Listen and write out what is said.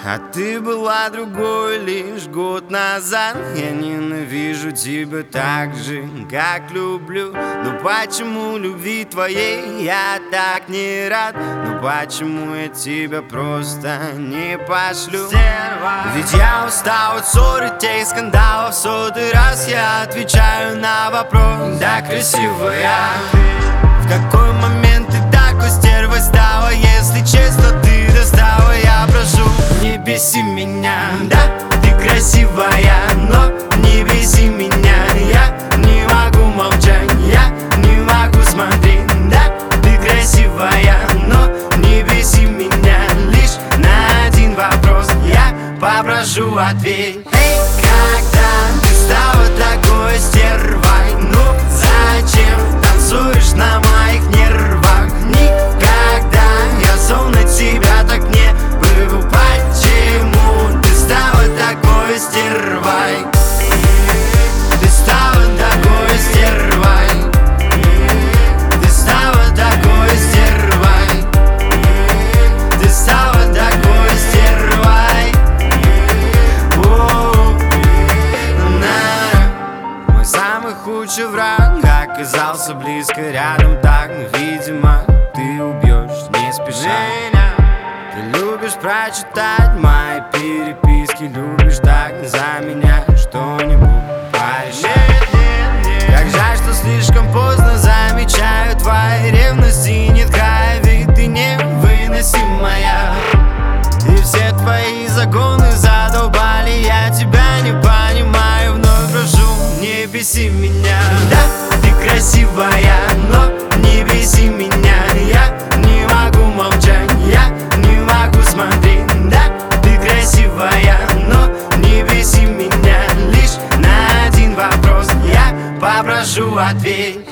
А ты была другой лишь год назад. Я ненавижу тебя так же, как люблю. Но почему любви твоей я так не рад? Но почему я тебя просто не пошлю? Ведь я устал от ссор и тех скандалов. В сотый раз я отвечаю на вопрос: да, красивая. В какой момент ты такой стервой стала? Если честно, ты достала. Я прошу, не беси меня. Да, ты красивая, но не беси меня. Я не могу молчать, я не могу смотреть. Да, ты красивая, но не беси меня. Лишь на один вопрос я попрошу ответь. Эй, когда ты стала такой стервой? Ну зачем танцуешь на моих нервах? Никогда я зол на тебя так не был. Почему ты стала такой стервой? Ты стала такой стервой. Ты стала такой стервой. Ты стала такой стервой. Мой самый худший враг оказался близко рядом так. Но, видимо, ты убьешь, не спеша. Ты любишь прочитать мои переписки, любишь так за меня что-нибудь порешать. Как жаль, что слишком поздно замечаю твои ревности. Нет края, ведь ты невыносимая. И все твои загоны задолбали, я тебя не понимаю. Вновь прошу, не беси меня. Да, ты красивая, но не беси меня. Я не могу молчать, я не могу смотреть. Да, ты красивая, но не беси меня. Лишь на один вопрос я попрошу ответь.